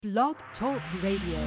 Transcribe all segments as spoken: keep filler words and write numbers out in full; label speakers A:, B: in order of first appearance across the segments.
A: Blog Talk Radio.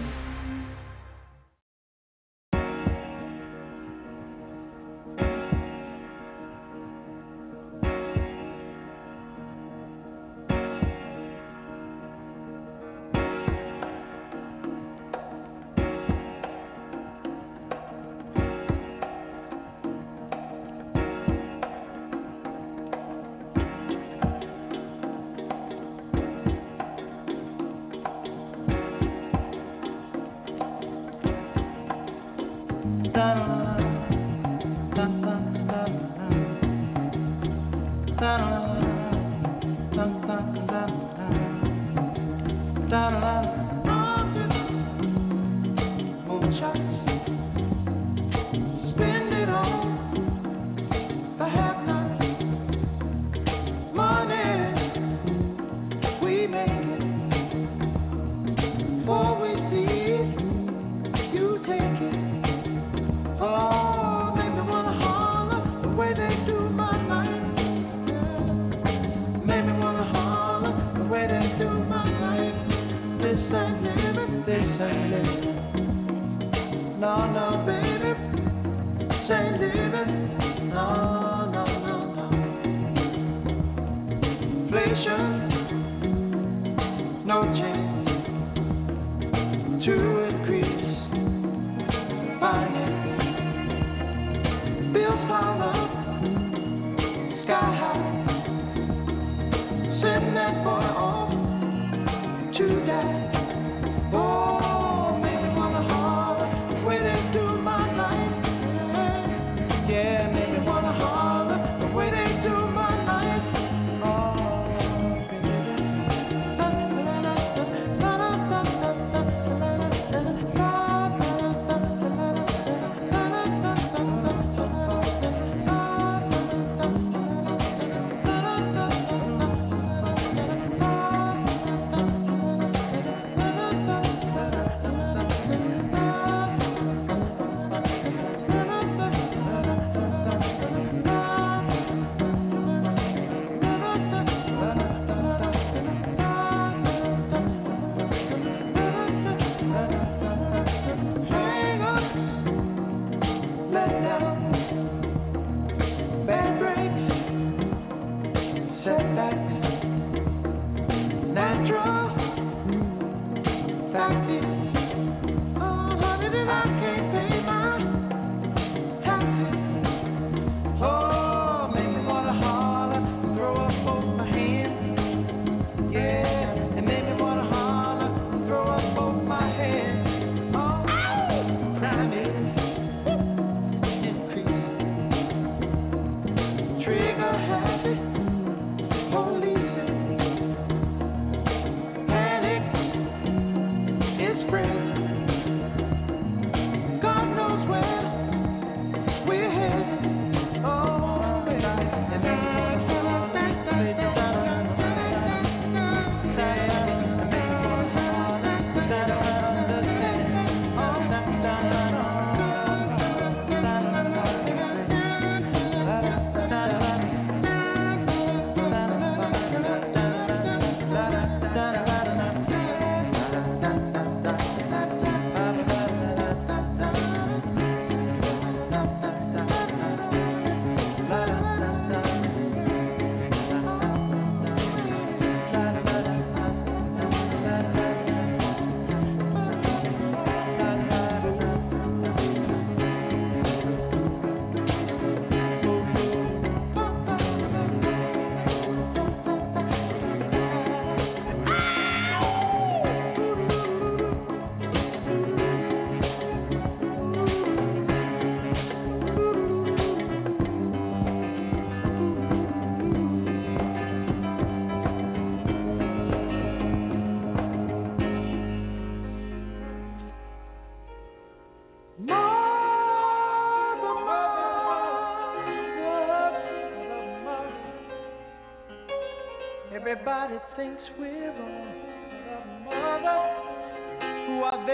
B: Everybody thinks we're wrong, but mother, who are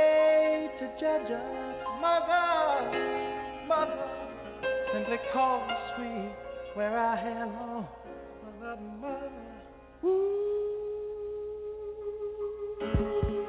B: they to judge us? Mother, mother, simply cause we wear our hair long. Mother, mother, ooh.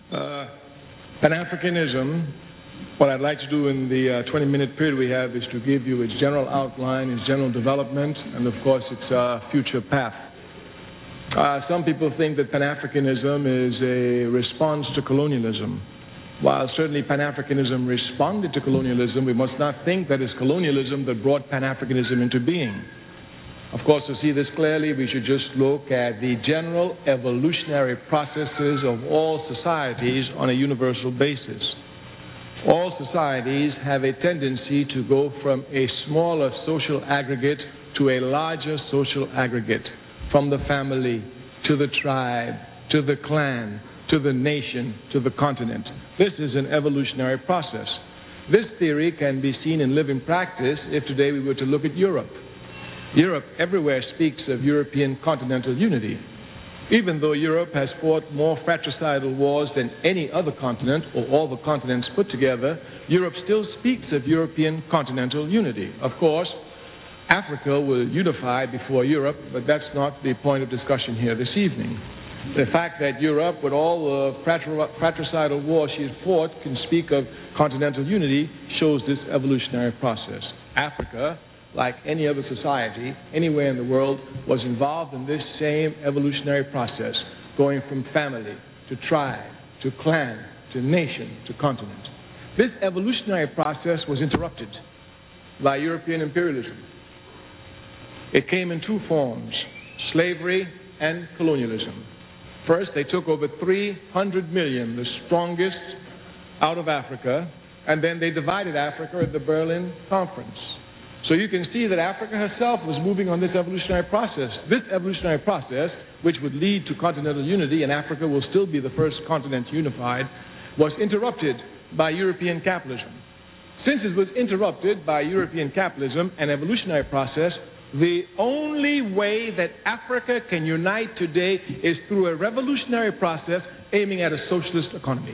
C: Uh, Pan-Africanism, what I'd like to do in the uh, twenty-minute period we have is to give you its general outline, its general development, and of course its uh, future path. Uh, some people think that Pan-Africanism is a response to colonialism. While certainly Pan-Africanism responded to colonialism, we must not think that it's colonialism that brought Pan-Africanism into being. Of course, to see this clearly, we should just look at the general evolutionary processes of all societies on a universal basis. All societies have a tendency to go from a smaller social aggregate to a larger social aggregate, from the family to the tribe, to the clan, to the nation, to the continent. This is an evolutionary process. This theory can be seen in living practice if today we were to look at Europe. Europe everywhere speaks of European continental unity. Even though Europe has fought more fratricidal wars than any other continent, or all the continents put together, Europe still speaks of European continental unity. Of course, Africa will unify before Europe, but that's not the point of discussion here this evening. The fact that Europe, with all the fratricidal wars she had fought, can speak of continental unity shows this evolutionary process. Africa, like any other society, anywhere in the world, was involved in this same evolutionary process, going from family to tribe, to clan, to nation, to continent. This evolutionary process was interrupted by European imperialism. It came in two forms, slavery and colonialism. First, they took over three hundred million, the strongest, out of Africa, and then they divided Africa at the Berlin Conference. So you can see that Africa herself was moving on this evolutionary process. This evolutionary process, which would lead to continental unity, and Africa will still be the first continent unified, was interrupted by European capitalism. Since it was interrupted by European capitalism, an evolutionary process, the only way that Africa can unite today is through a revolutionary process aiming at a socialist economy.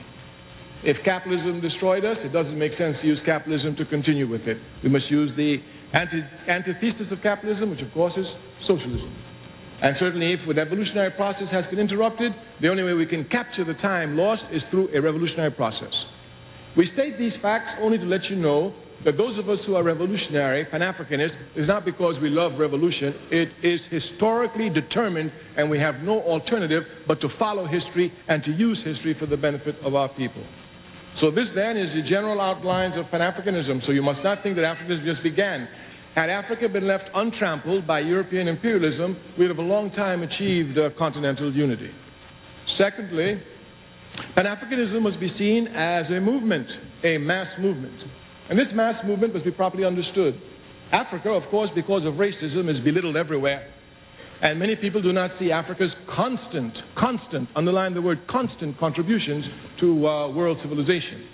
C: If capitalism destroyed us, it doesn't make sense to use capitalism to continue with it. We must use the anti antithesis of capitalism, which of course is socialism. And certainly if the evolutionary process has been interrupted, the only way we can capture the time lost is through a revolutionary process. We state these facts only to let you know that those of us who are revolutionary, Pan-Africanists, is not because we love revolution. It is historically determined, and we have no alternative but to follow history and to use history for the benefit of our people. So this then is the general outlines of Pan-Africanism. So you must not think that Africanism just began. Had Africa been left untrampled by European imperialism, we'd have a long time achieved uh, continental unity. Secondly, Pan-Africanism must be seen as a movement, a mass movement. And this mass movement must be properly understood. Africa, of course, because of racism, is belittled everywhere. And many people do not see Africa's constant, constant, underline the word constant, contributions to uh, world civilization.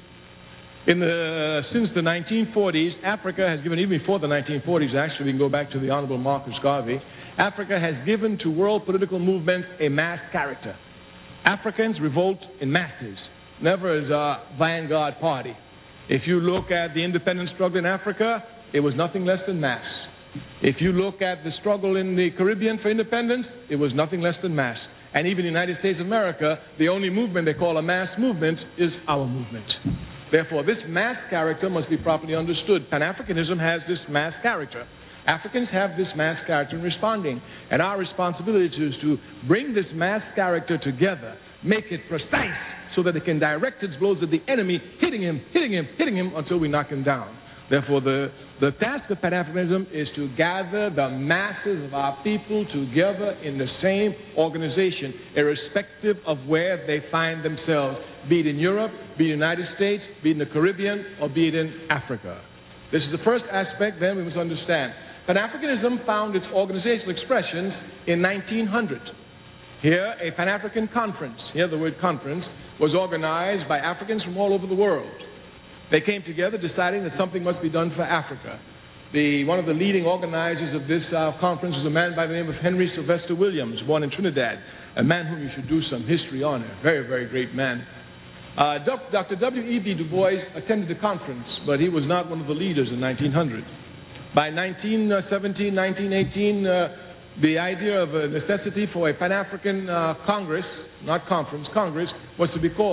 C: In the, uh, since the nineteen forties, Africa has given, even before the nineteen forties, actually, we can go back to the Honorable Marcus Garvey, Africa has given to world political movements a mass character. Africans revolt in masses, never as a vanguard party. If you look at the independence struggle in Africa, it was nothing less than mass. If you look at the struggle in the Caribbean for independence, it was nothing less than mass. And even in the United States of America, the only movement they call a mass movement is our movement. Therefore, this mass character must be properly understood. Pan-Africanism has this mass character. Africans have this mass character in responding. And our responsibility is to bring this mass character together, make it precise, so that it can direct its blows at the enemy, hitting him, hitting him, hitting him until we knock him down. Therefore, the, the task of Pan-Africanism is to gather the masses of our people together in the same organization, irrespective of where they find themselves, be it in Europe, be it in the United States, be it in the Caribbean, or be it in Africa. This is the first aspect, then we must understand. Pan-Africanism found its organizational expressions in nineteen hundred. Here, a Pan-African conference, here the word conference, was organized by Africans from all over the world. They came together deciding that something must be done for Africa. The, one of the leading organizers of this uh, conference was a man by the name of Henry Sylvester Williams, born in Trinidad, a man whom you should do some history on, a very, very great man. Uh, Doctor W E B Du Bois attended the conference, but he was not one of the leaders in nineteen hundred. By nineteen seventeen, nineteen eighteen, uh, the idea of a necessity for a Pan-African uh, Congress, not conference, Congress, was to be called.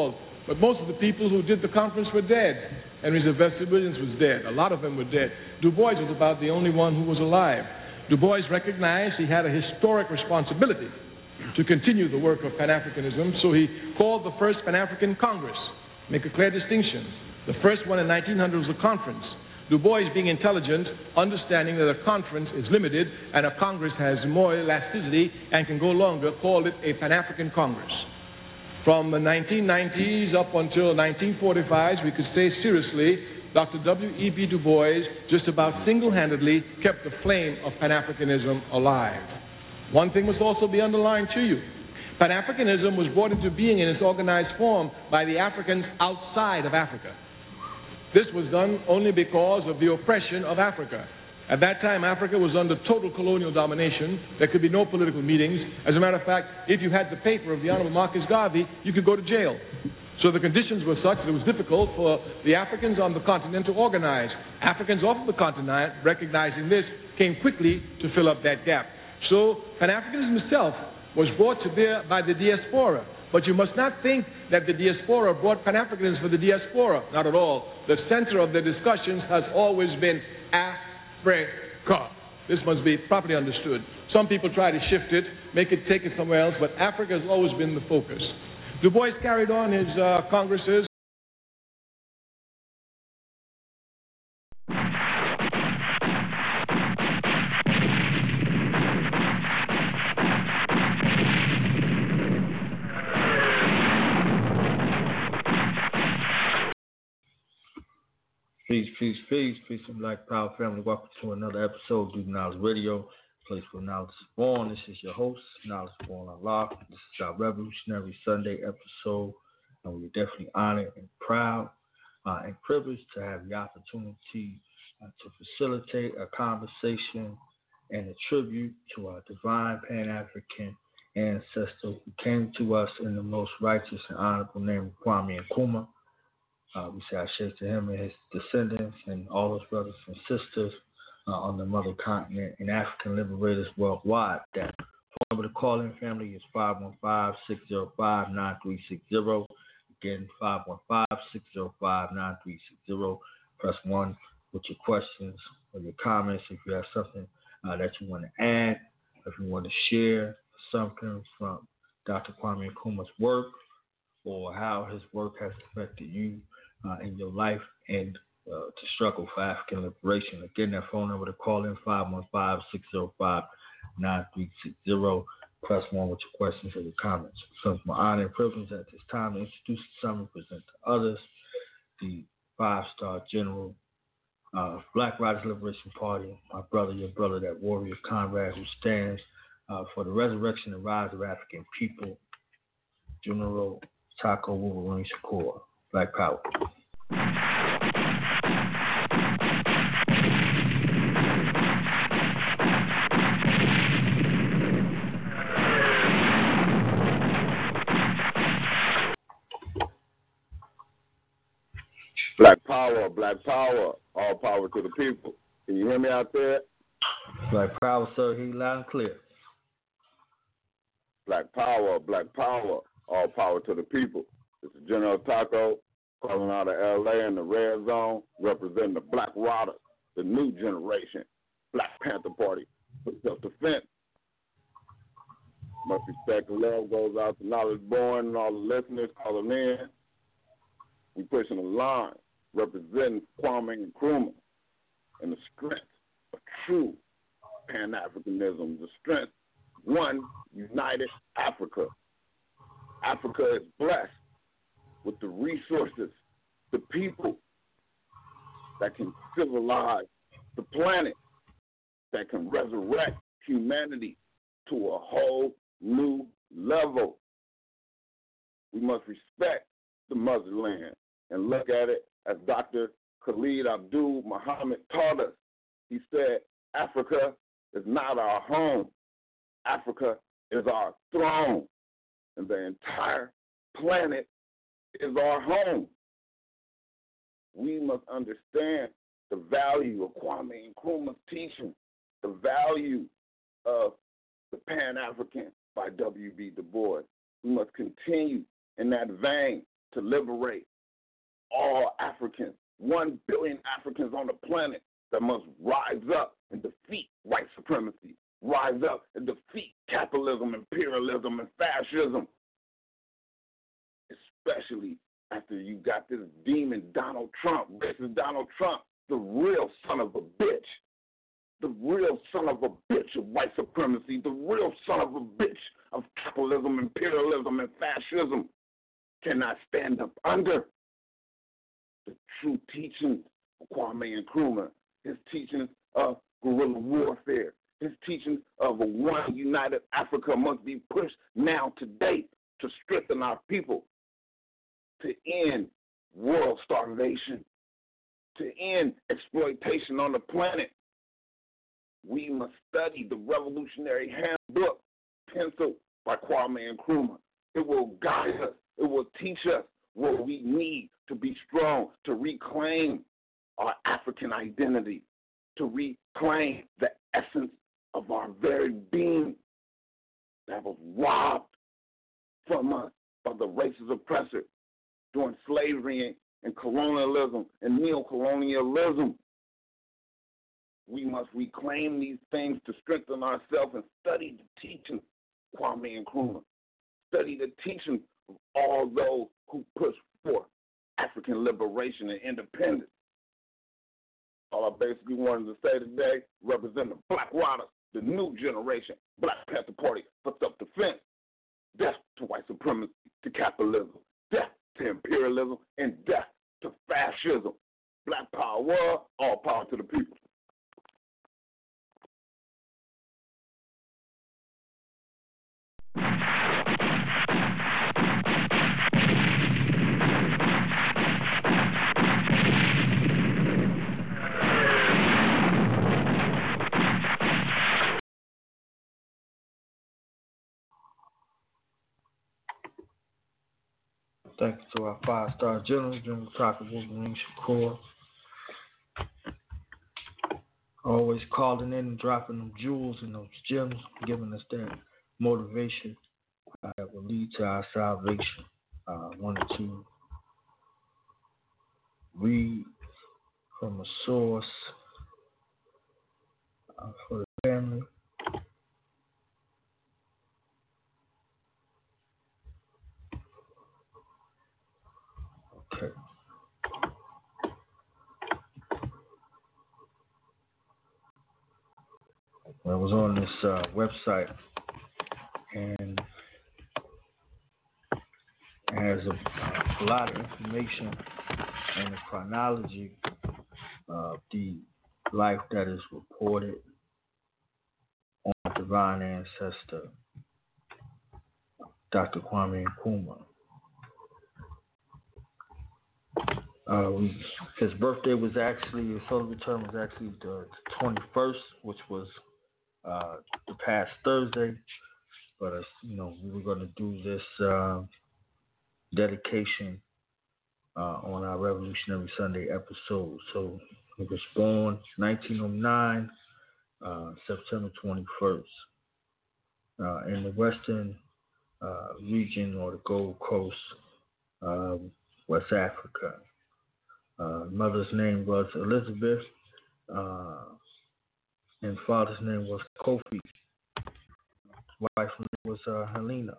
C: But most of the people who did the conference were dead. Henry Sylvester Williams was dead. A lot of them were dead. Du Bois was about the only one who was alive. Du Bois recognized he had a historic responsibility to continue the work of Pan-Africanism, so he called the first Pan-African Congress. Make a clear distinction. The first one in nineteen hundred was a conference. Du Bois, being intelligent, understanding that a conference is limited and a Congress has more elasticity and can go longer, called it a Pan-African Congress. From the nineteen nineties up until nineteen forty-five, we could say seriously, Doctor W E B Du Bois just about single-handedly kept the flame of Pan-Africanism alive. One thing must also be underlined to you. Pan-Africanism was brought into being in its organized form by the Africans outside of Africa. This was done only because of the oppression of Africa. At that time, Africa was under total colonial domination. There could be no political meetings. As a matter of fact, if you had the paper of the Honorable Marcus Garvey, you could go to jail. So the conditions were such that it was difficult for the Africans on the continent to organize. Africans off of the continent, recognizing this, came quickly to fill up that gap. So Pan-Africanism itself was brought to bear by the diaspora. But you must not think that the diaspora brought Pan-Africanism for the diaspora. Not at all. The center of the discussions has always been Africa. This must be properly understood. Some people try to shift it, make it take it somewhere else, but Africa has always been the focus. Du Bois carried on his uh, congresses.
D: Peace, peace, peace, peace and Black Power family. Welcome to another episode of Duke Knowledge Radio, place where knowledge is born. This is your host, Knowledge Born Unlocked. This is our Revolutionary Sunday episode, and we're definitely honored and proud uh, and privileged to have the opportunity uh, to facilitate a conversation and a tribute to our divine Pan-African ancestor who came to us in the most righteous and honorable name of Kwame Nkrumah. Uh, we say Ashe to him and his descendants and all his brothers and sisters uh, on the mother continent and African liberators worldwide. That phone number to call in family is five one five, six zero five, nine three six zero. Again, five one five, six zero five, nine three six zero. Press one with your questions or your comments if you have something uh, that you want to add, if you want to share something from Doctor Kwame Nkrumah's work or how his work has affected you Uh, in your life and uh, to struggle for African liberation. Again, that phone number to call in, five one five, six zero five, nine three six zero. Press one with your questions or your comments. So it's my honor and privilege at this time to introduce some and present to others the five-star general uh, Black Riders Liberation Party, my brother, your brother, that warrior comrade who stands uh, for the resurrection and rise of African people, General Tako Wolverine Shakur. Black Power.
E: Black power, black power, all power to the people. Can you hear me out there?
D: Black power, sir, hear you loud and clear.
E: Black power, black power, all power to the people. This is General Tako calling out of L A in the red zone, representing the Black Riders, the new generation, Black Panther Party for self-defense. Much respect and love goes out to Knowledge Born and all the listeners calling in. We pushing the line, representing Kwame Nkrumah and the strength of true Pan-Africanism, the strength of one united Africa. Africa is blessed with the resources, the people that can civilize the planet, that can resurrect humanity to a whole new level. We must respect the motherland and look at it as Doctor Khalid Abdul Muhammad taught us. He said, Africa is not our home. Africa is our throne. And the entire planet is our home. We must understand the value of Kwame Nkrumah's teaching, the value of the Pan-African by W B Du Bois. We must continue in that vein to liberate all Africans, one billion Africans on the planet that must rise up and defeat white supremacy, rise up and defeat capitalism, imperialism, and fascism, especially after you got this demon Donald Trump. This is Donald Trump, the real son of a bitch, the real son of a bitch of white supremacy, the real son of a bitch of capitalism, imperialism, and fascism, cannot stand up under the true teachings of Kwame Nkrumah, his teachings of guerrilla warfare, his teachings of a one united Africa must be pushed now today to strengthen our people, to end world starvation, to end exploitation on the planet. We must study the Revolutionary Handbook, penciled by Kwame Nkrumah. It will guide us. It will teach us what we need to be strong, to reclaim our African identity, to reclaim the essence of our very being that was robbed from us by the racist oppressor during slavery and colonialism and neocolonialism. We must reclaim these things to strengthen ourselves and study the teachings of Kwame Nkrumah. Study the teachings of all those who push forth African liberation and independence. All I basically wanted to say today, represent the Black Riders, the new generation, Black Panther Party for self-defense. Death to white supremacy, to capitalism, death to imperialism, and death to fascism. Black power, all power to the people.
D: Thank you to our five-star general, General Crocker Wolverine Shakur. Always calling in and dropping them jewels and those gems, giving us that motivation uh, that will lead to our salvation. I uh, wanted to read from a source uh, for the family. Okay. I was on this uh, website, and it has a, a lot of information and the chronology of the life that is reported on Divine Ancestor, Doctor Kwame Nkrumah. Uh, we, his birthday was actually, his solar return was actually the twenty-first, which was uh, the past Thursday. But, uh, you know, we were going to do this uh, dedication uh, on our Revolutionary Sunday episode. So he was born nineteen oh nine, uh, September twenty-first, uh, in the western uh, region or the Gold Coast, uh, West Africa. Uh, mother's name was Elizabeth, uh, and father's name was Kofi. Wife's name was uh, Helena.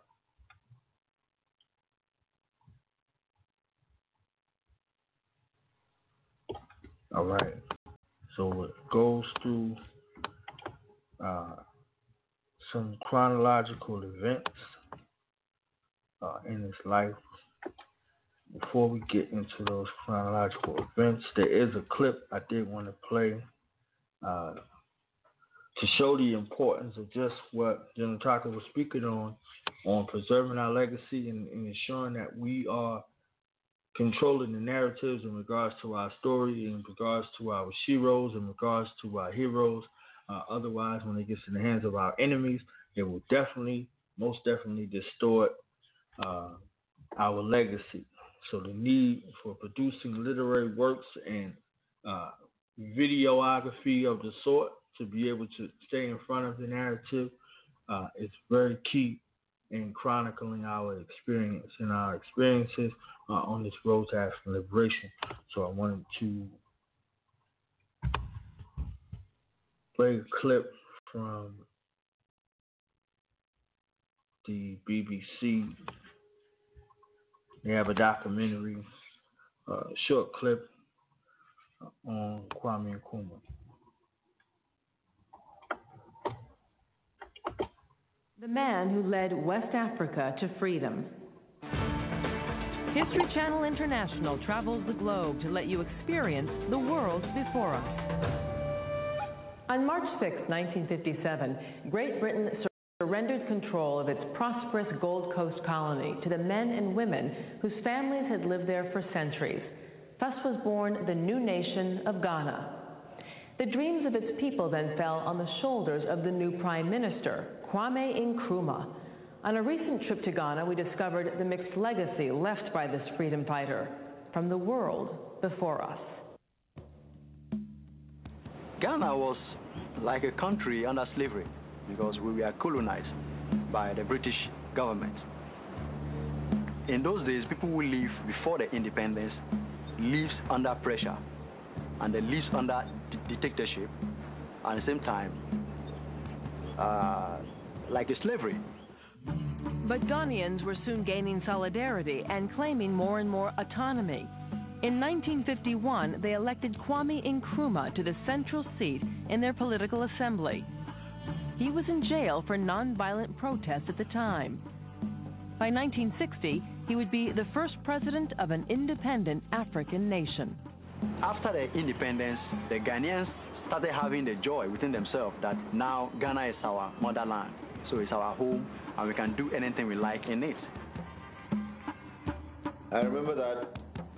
D: All right. So it goes through uh, some chronological events uh, in his life. Before we get into those chronological events, there is a clip I did want to play uh, to show the importance of just what General Tucker was speaking on, on preserving our legacy and, and ensuring that we are controlling the narratives in regards to our story, in regards to our sheroes, in regards to our heroes. Uh, otherwise, when it gets in the hands of our enemies, it will definitely, most definitely distort uh, our legacy. So the need for producing literary works and uh, videography of the sort to be able to stay in front of the narrative uh, is very key in chronicling our experience and our experiences uh, on this road to African liberation. So I wanted to play a clip from the B B C. They have a documentary, a uh, short clip on Kwame Nkrumah.
A: The man who led West Africa to freedom. History Channel International travels the globe to let you experience the world before us. On March sixth, nineteen fifty-seven, Great Britain surrendered control of its prosperous Gold Coast colony to the men and women whose families had lived there for centuries. Thus was born the new nation of Ghana. The dreams of its people then fell on the shoulders of the new prime minister, Kwame Nkrumah. On a recent trip to Ghana, we discovered the mixed legacy left by this freedom fighter from the world before us.
F: Ghana was like a country under slavery because we were colonized by the British government. In those days, people who lived before the independence lived under pressure and they lived under dictatorship, and at the same time, uh, like a slavery.
A: But Ghanaians were soon gaining solidarity and claiming more and more autonomy. In nineteen fifty-one, they elected Kwame Nkrumah to the central seat in their political assembly. He was in jail for nonviolent protest at the time. By nineteen sixty, he would be the first president of an independent African nation.
F: After the independence, the Ghanaians started having the joy within themselves that now Ghana is our motherland, so it's our home, and we can do anything we like in it.
G: I remember that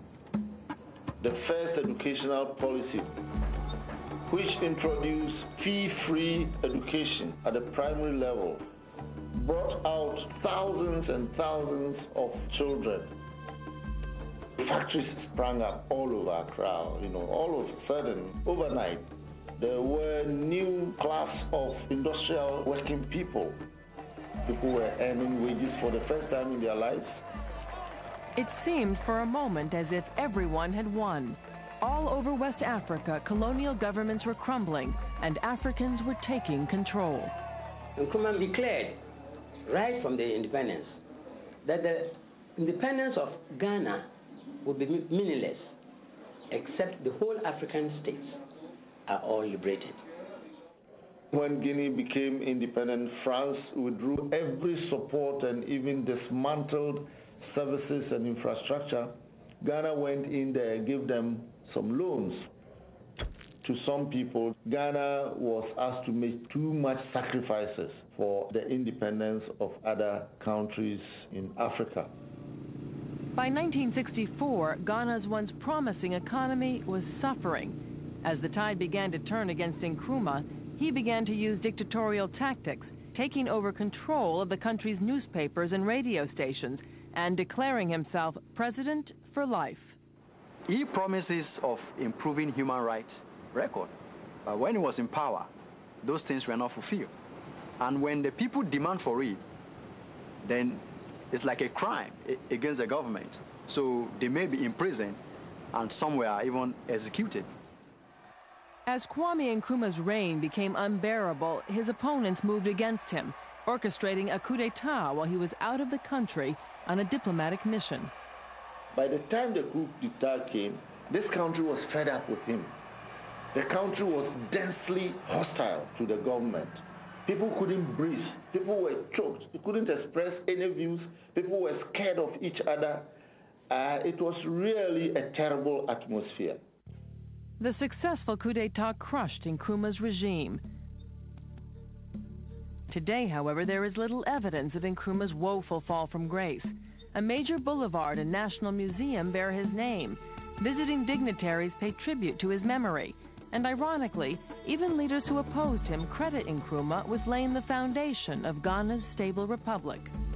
G: the first educational policy, which introduced fee-free education at the primary level, brought out thousands and thousands of children. Factories sprang up all over Accra, you know, all of a sudden, overnight, there were new class of industrial working people. People were earning wages for the first time in their lives.
A: It seemed for a moment as if everyone had won. All over West Africa, colonial governments were crumbling and Africans were taking control.
H: Nkrumah declared right from the independence that the independence of Ghana would be meaningless except the whole African states are all liberated.
G: When Guinea became independent, France withdrew every support and even dismantled services and infrastructure. Ghana went in there and gave them some loans. To some people, Ghana was asked to make too much sacrifices for the independence of other countries in Africa.
A: By nineteen sixty-four, Ghana's once promising economy was suffering. As the tide began to turn against Nkrumah, he began to use dictatorial tactics, taking over control of the country's newspapers and radio stations and declaring himself president for life.
F: He promises of improving human rights record, but when he was in power, those things were not fulfilled. And when the people demand for it, then it's like a crime against the government. So they may be imprisoned and some were even executed.
A: As Kwame Nkrumah's reign became unbearable, his opponents moved against him, orchestrating a coup d'etat while he was out of the country on a diplomatic mission.
G: By the time the coup d'etat came, this country was fed up with him. The country was densely hostile to the government. People couldn't breathe. People were choked. They couldn't express any views. People were scared of each other. Uh, it was really a terrible atmosphere.
A: The successful coup d'etat crushed Nkrumah's regime. Today, however, there is little evidence of Nkrumah's woeful fall from grace. A major boulevard and national museum bear his name. Visiting dignitaries pay tribute to his memory. And ironically, even leaders who opposed him credit Nkrumah with laying the foundation of Ghana's stable republic.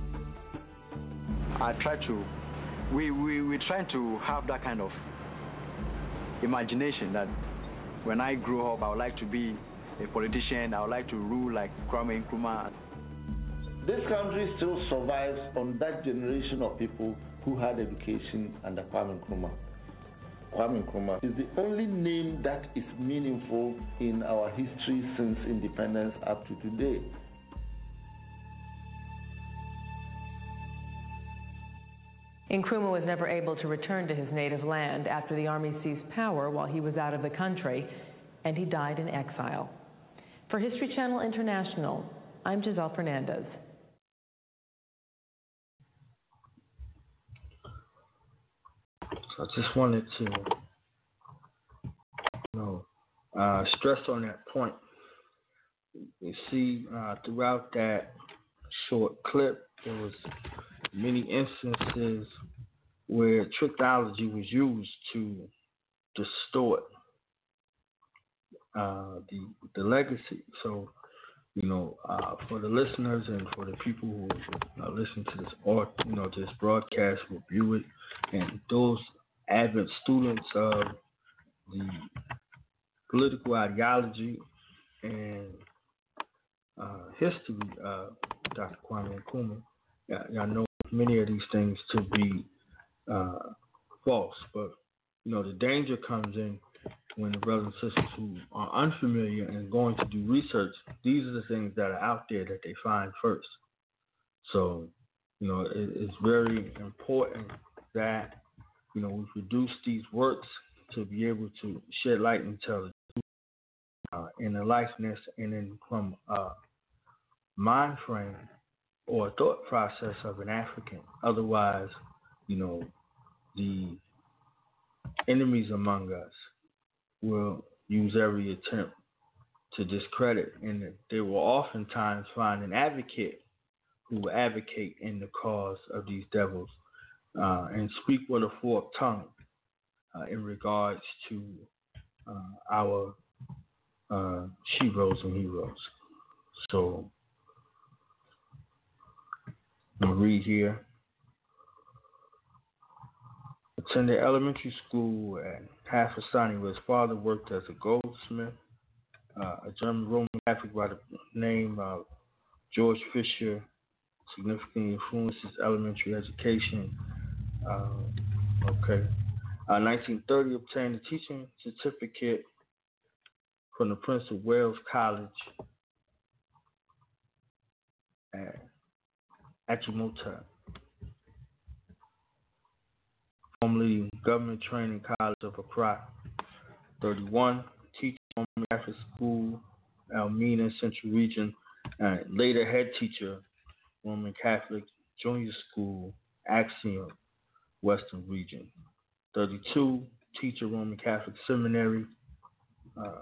F: I try to, we, we, we try to have that kind of imagination that when I grow up, I would like to be a politician, I would like to rule like Kwame Nkrumah.
G: This country still survives on that generation of people who had education under Kwame Nkrumah. Kwame Nkrumah is the only name that is meaningful in our history since independence up to today.
A: Nkrumah was never able to return to his native land after the army seized power while he was out of the country, and he died in exile. For History Channel International, I'm Giselle Fernandez.
D: So I just wanted to, you know, uh, stress on that point. You see, uh, throughout that short clip, there was many instances where trickology was used to distort uh, the the legacy. So, you know, uh, for the listeners and for the people who uh, listen to this or you know this broadcast will view it, and those avid students of the political ideology and uh, history of Doctor Kwame Nkrumah, yeah, y'all know many of these things to be uh, false. But you know, the danger comes in when the brothers and sisters who are unfamiliar and going to do research, these are the things that are out there that they find first. So, you know, it, it's very important that, you know, we produce these works to be able to shed light and tell the truth uh, in the likeness and in from a mind frame or thought process of an African. Otherwise, you know, the enemies among us will use every attempt to discredit, and they will oftentimes find an advocate who will advocate in the cause of these devils uh, and speak with a forked tongue uh, in regards to uh, our uh, sheroes and heroes. So I'm going to read here. Attended elementary school at Hafasani, where his father worked as a goldsmith. Uh, a German Roman Catholic by the name of George Fisher significantly influenced his elementary education. Uh, okay. Uh, nineteen thirty, obtained a teaching certificate from the Prince of Wales College at Achimota, formerly Government Training College of Accra. thirty-one, teacher Roman Catholic School, Elmina Central Region, and later head teacher, Roman Catholic Junior School, Axiom, Western Region. thirty-two, teacher Roman Catholic Seminary, uh,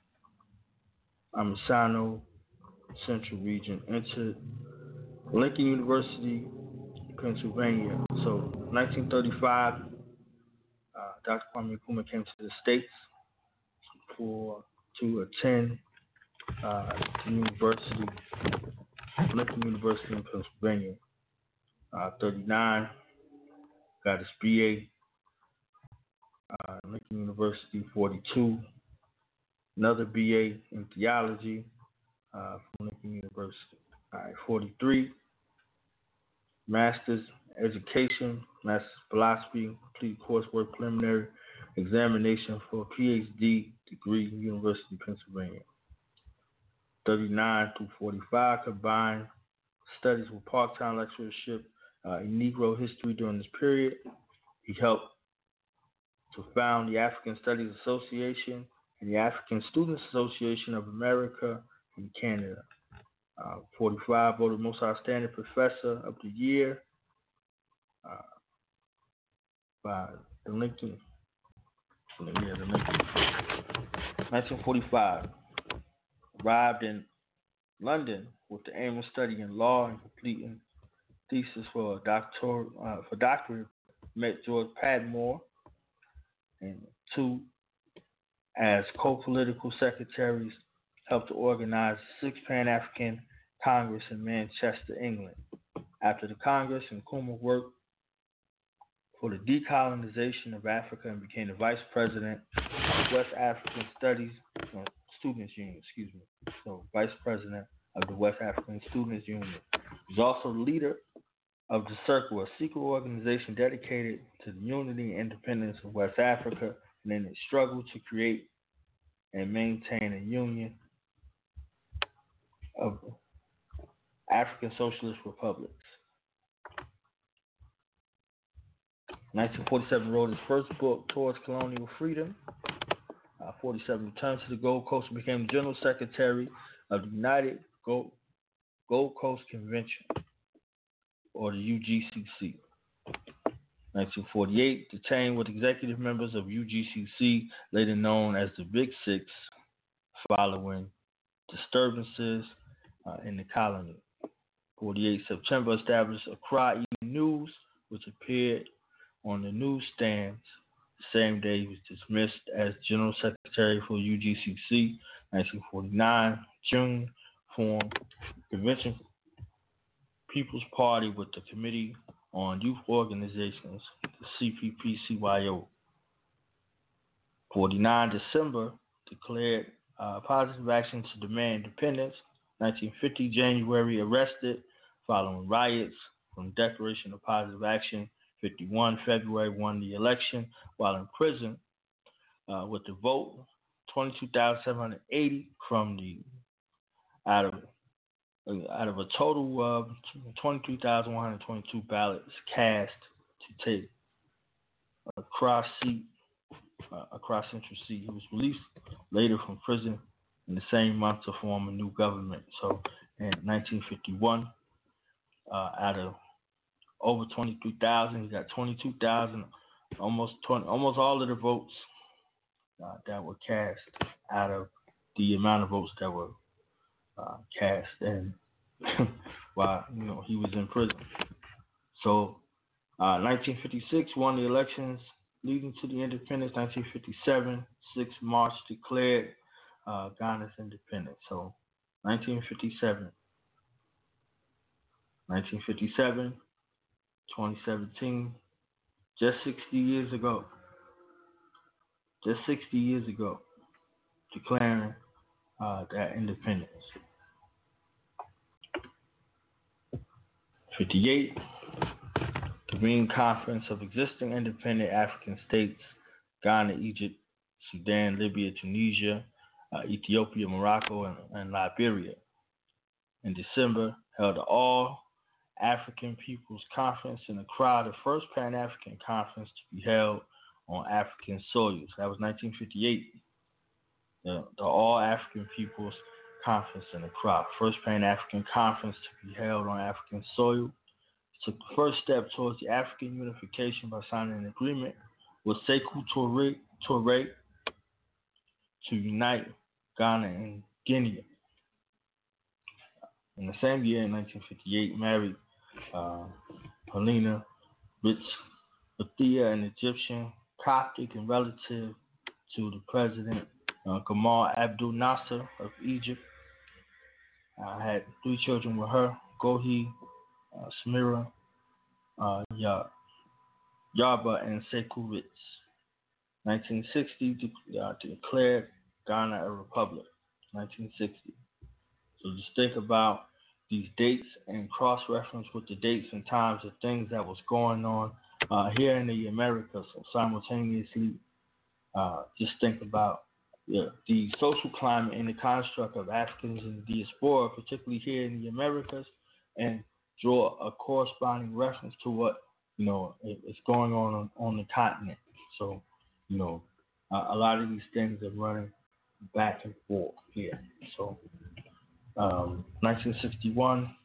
D: Amisano, Central Region. Entered Lincoln University, Pennsylvania. So, nineteen thirty-five, uh, Doctor Kwame Nkrumah came to the States for to attend uh, University, Lincoln University in Pennsylvania. Uh, thirty-nine, got his B A, uh, Lincoln University. forty-two, another B A in theology uh, from Lincoln University. All right, forty-three, master's education, master's philosophy, complete coursework, preliminary examination for a P H D degree, University of Pennsylvania. thirty-nine through forty-five, combined studies with part-time lectureship uh, in Negro history during this period. He helped to found the African Studies Association and the African Students Association of America and Canada. Uh, forty-five, voted most outstanding professor of the year uh, by the Lincoln. Yeah, the Lincoln. nineteen forty-five, arrived in London with the aim of studying law and completing thesis for a doctor uh, for doctorate. Met George Padmore, and two, as co-political secretaries, helped to organize the Sixth Pan-African Congress in Manchester, England. After the Congress, Nkrumah worked for the decolonization of Africa and became the vice president of West African Studies uh, Students Union. Excuse me. So, vice president of the West African Students Union. He was also the leader of the Circle, a secret organization dedicated to the unity and independence of West Africa and in its struggle to create and maintain a union of African socialist republics. nineteen forty-seven wrote his first book, Towards Colonial Freedom. Uh, forty-seven returned to the Gold Coast and became General Secretary of the United Gold, Gold Coast Convention, or the U G C C. nineteen forty-eight, detained with executive members of U G C C, later known as the Big Six, following disturbances uh, in the colony. forty-eight, September, established Accra Evening News, which appeared on the newsstands. The same day, he was dismissed as General Secretary for U G C C. nineteen forty-nine, June, formed Convention People's Party with the Committee on Youth Organizations, the C P P C Y O. forty-nine, December, declared uh, positive action to demand independence. nineteen fifty, January, arrested following riots from Declaration of Positive Action. fifty-one, February, won the election while in prison uh, with the vote twenty-two thousand seven hundred eighty from the out of out of a total of twenty-two thousand one hundred twenty-two ballots cast to take a cross seat, uh, a cross central seat. He was released later from prison in the same month to form a new government. So in nineteen fifty-one, uh, out of over twenty-three thousand, he got twenty-two thousand, almost twenty, almost all of the votes uh, that were cast out of the amount of votes that were uh, cast, and while you know he was in prison. So, uh, nineteen fifty-six won the elections leading to the independence. nineteen fifty-seven, sixth of March declared uh, Ghana's independence. So, nineteen fifty-seven, nineteen fifty-seven, twenty seventeen, just sixty years ago, just sixty years ago, declaring uh, that independence. fifty-eight, Convened Conference of Existing Independent African States, Ghana, Egypt, Sudan, Libya, Tunisia, uh, Ethiopia, Morocco, and, and Liberia. In December, held the All-African People's Conference in Accra, the first Pan-African conference to be held on African soil. That was nineteen fifty-eight. The, the All-African People's Conference in Accra, first Pan-African conference to be held on African soil. Took the first step towards the African unification by signing an agreement with Sekou Touré, Touré to unite Ghana and Guinea. In the same year, in nineteen fifty-eight, married uh, Helena Ritz Bethia, an Egyptian Coptic and relative to the president uh, Gamal Abdel Nasser of Egypt. I uh, had three children with her: Gohi, uh, Smira, uh, Yaba, and Sekou Ritz. nineteen sixty, de- uh, declared Ghana a republic. nineteen sixty. So just think about these dates and cross-reference with the dates and times of things that was going on uh, here in the Americas. So simultaneously, uh, just think about yeah, the social climate and the construct of Africans in the diaspora, particularly here in the Americas, and draw a corresponding reference to what you know is going on on, on the continent. So, you know, uh, a lot of these things are running back and forth here. So, um, nineteen sixty-one,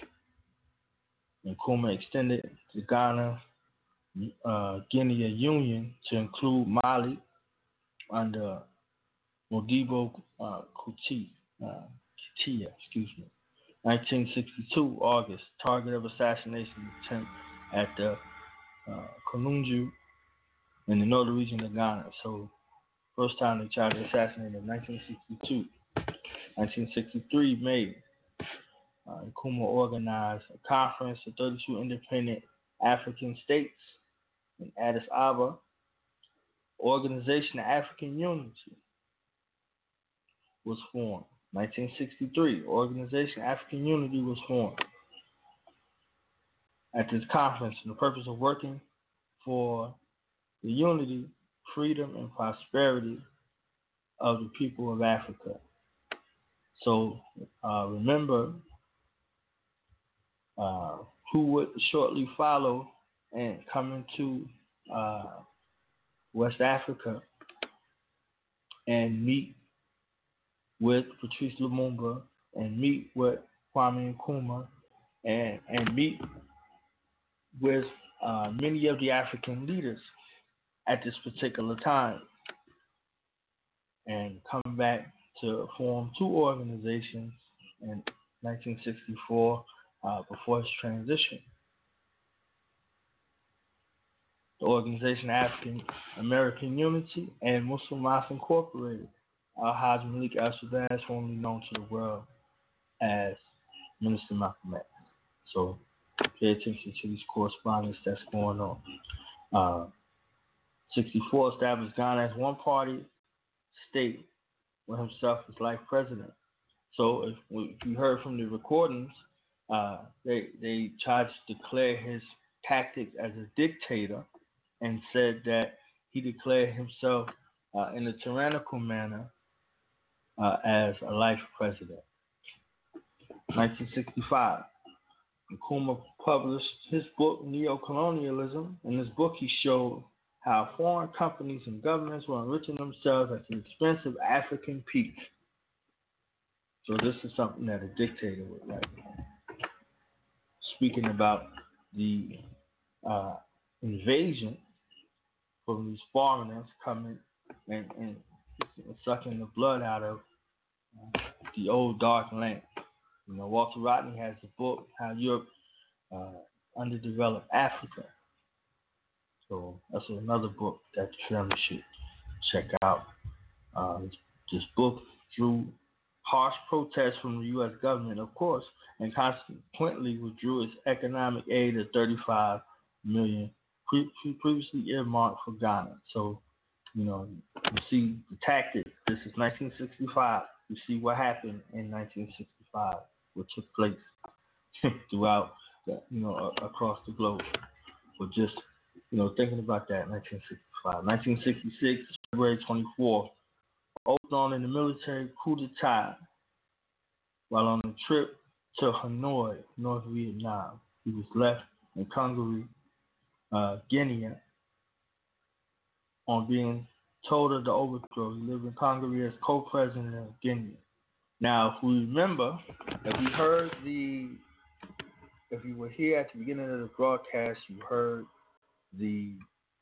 D: Nkrumah extended the Ghana uh, Guinea Union to include Mali under Modibo uh, Kuti, uh, Kitia, excuse me. nineteen sixty-two, August, target of assassination attempt at the uh, Kolunju in the northern region of Ghana. So, first time they tried to assassinate in nineteen sixty-two. nineteen sixty-three, May, uh, Nkrumah organized a conference of thirty-two independent African states in Addis Ababa. Organization of African Unity was formed. nineteen sixty-three, Organization African Unity was formed.
G: at this conference for the purpose of working for the unity, freedom, and prosperity of the people of Africa. So uh, remember uh, who would shortly follow and come into uh, West Africa and meet with Patrice Lumumba and meet with Kwame Nkrumah and, and meet with uh, many of the African leaders at this particular time and come back to form two organizations in nineteen sixty-four uh, before his transition. The organization African American Unity and Muslim Mass Incorporated. Al-Hajj Malik Al-Shabazz, formerly known to the world as Minister Malcolm X. So pay attention to these correspondence that's going on. Uh, sixty-four established Ghana as one-party state with himself as life president. So if, if you heard from the recordings, uh, they they tried to declare his tactics as a dictator and said that he declared himself uh, in a tyrannical manner uh, as a life president. nineteen sixty-five, Nkrumah published his book, Neo-Colonialism. In this book, he showed how foreign companies and governments were enriching themselves at the expense of African people. So this is something that a dictator would like. Speaking about the uh, invasion from these foreigners coming and, and sucking the blood out of uh, the old dark land. You know, Walter Rodney has a book, How Europe uh, Underdeveloped Africa. So that's another book that the family should check out. Uh, this book drew harsh protests from the U S government, of course, and consequently withdrew its economic aid of thirty-five million dollars pre- previously earmarked for Ghana. So, you know, you see the tactics. This is nineteen sixty-five. You see what happened in nineteen sixty-five, what took place throughout, the, you know, across the globe. But just, you know, thinking about that, nineteen sixty-five. nineteen sixty-six, February twenty-fourth, oath on in the military coup d'etat while on a trip to Hanoi, North Vietnam. He was left in Congaree, uh, Guinea, on being told of the overthrow. He lived in Congaree as co-president of Guinea. Now, if we remember, if we heard the, if you were here at the beginning of the broadcast, you heard the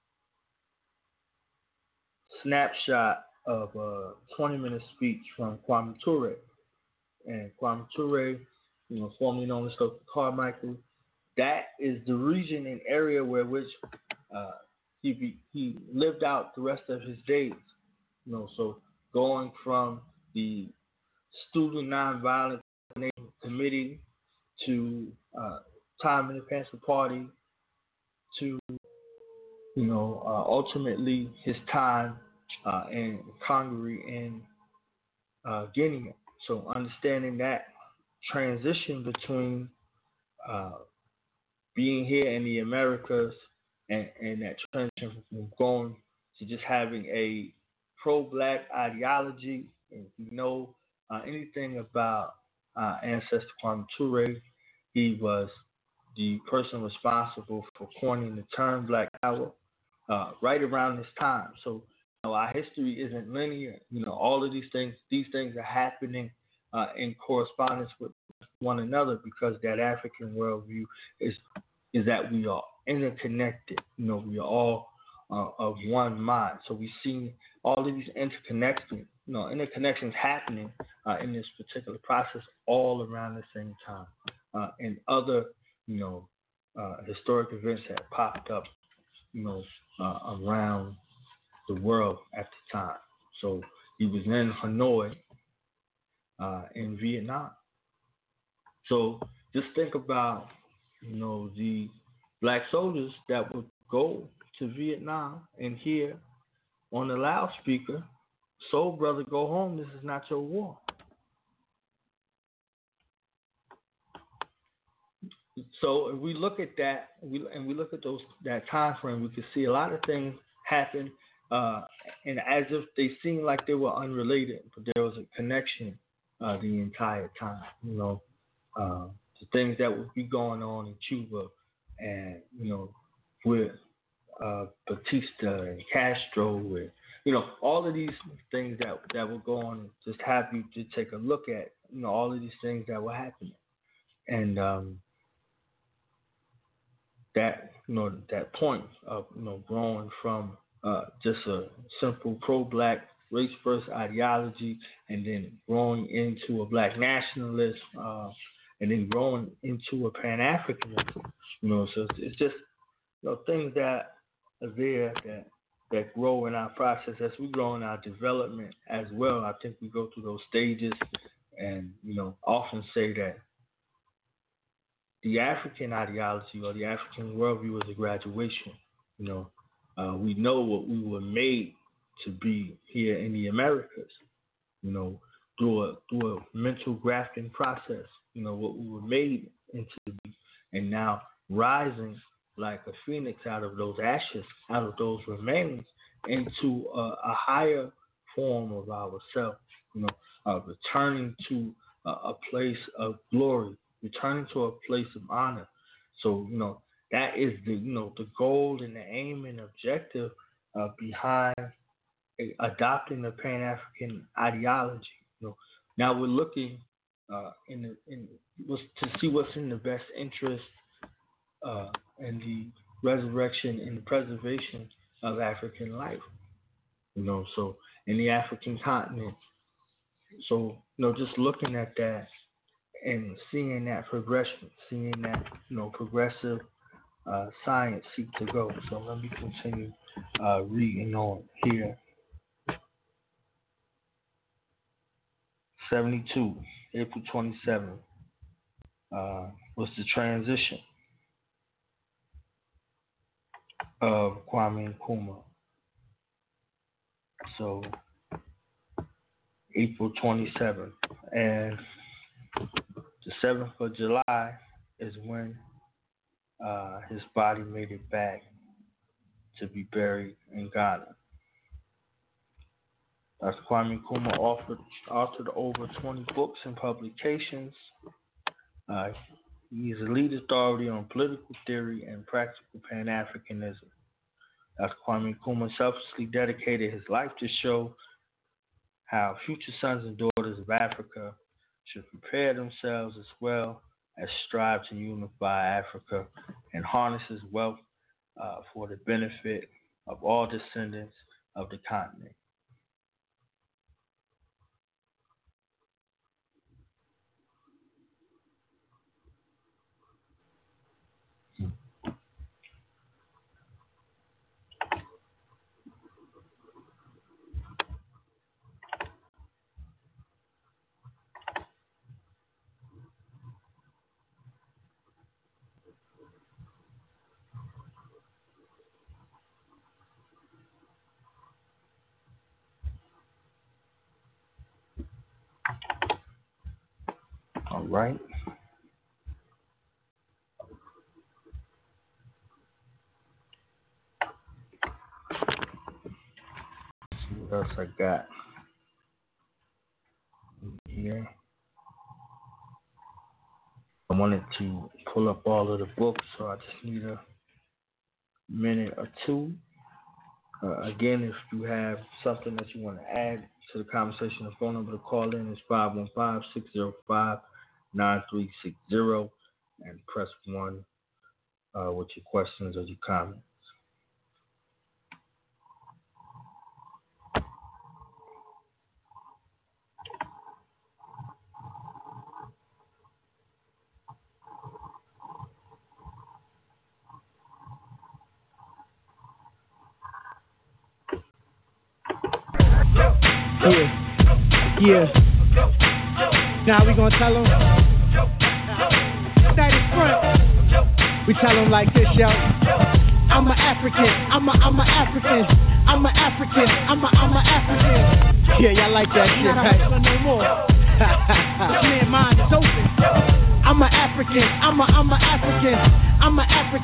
G: snapshot of a twenty-minute speech from Kwame Ture. And Kwame Ture, you know, formerly known as Doctor Carmichael, that is the region and area where which uh, he be, he lived out the rest of his days. You know, so going from the Student Nonviolent Committee to uh, Time Independence Party to, you know, uh, ultimately his time uh, in Congaree in uh, Guinea. So understanding that transition between uh, being here in the Americas and, and that transition from going to just having a pro-black ideology. And if you know uh, anything about uh, ancestor Kwame Ture, he was the person responsible for coining the term Black Power uh, right around this time. So you know, our history isn't linear. You know, all of these things, these things are happening uh, in correspondence with one another because that African worldview is is that we are interconnected. You know, we are all uh, of one mind. So we see all of these interconnections, you know, interconnections happening uh, in this particular process all around the same time, uh, and other, you know, uh, historic events that popped up, you know, uh, around the world at the time. So he was in Hanoi, uh, in Vietnam. So just think about, you know, the black soldiers that would go to Vietnam and hear on the loudspeaker, "Soul brother, go home. This is not your war."
D: so if we look at that, we, and we look at those that time frame, we can see a lot of things happen, uh, and as if they seemed like they were unrelated, but there was a connection uh, the entire time. You know, uh, the things that would be going on in Cuba, and you know, with uh, Batista and Castro, with you know, all of these things that that were going on. Just have you to take a look at, you know, all of these things that were happening, and um, that you know that point of you know growing from uh, just a simple pro-black race-first ideology, and then growing into a black nationalist, uh, and then growing into a Pan-Africanism. You know, so it's, it's just you know things that are there that that grow in our process as we grow in our development as well. I think we go through those stages, and you know often say that the African ideology or the African worldview is a graduation. You know, uh, we know what we were made to be here in the Americas. You know, through a through a mental grafting process. You know what we were made into, and now rising like a phoenix out of those ashes, out of those remains, into a, a higher form of ourselves. You know, uh, returning to a, a place of glory, returning to a place of honor. So, you know, that is the, you know, the goal and the aim and objective uh, behind a, adopting the Pan-African ideology. You know, now we're looking uh, in the, in was to see what's in the best interest uh, and the resurrection and the preservation of African life. You know, so in the African continent. So, you know, just looking at that and seeing that progression, seeing that, you know, progressive uh, science seek to go. So let me continue uh, reading on here. seventy-two, April twenty-seventh, uh, was the transition of Kwame Nkrumah. So April twenty-seventh, and the seventh of July is when uh, his body made it back to be buried in Ghana. Doctor Kwame Nkrumah authored, authored over twenty books and publications. Uh, he is a lead authority on political theory and practical Pan-Africanism. Doctor Kwame Nkrumah selflessly dedicated his life to show how future sons and daughters of Africa should prepare themselves as well as strive to unify Africa and harness its wealth uh, for the benefit of all descendants of the continent. All right. Let's see what else I got here. I wanted to pull up all of the books, so I just need a minute or two. Uh, again, if you have something that you want to add to the conversation, the phone number to call in is five one five, six zero five, nine three six zero, and press one uh, with your questions or your comments.
B: Yeah, yeah. Now we gonna tell them. Status front. We tell them like this, yo. I'm a African. I'm a I'm a African. I'm a African. I'm a I'm a African. Yeah, y'all like that shit, right? No more. Man, mine is open. I'm a African. I'm a I'm a African.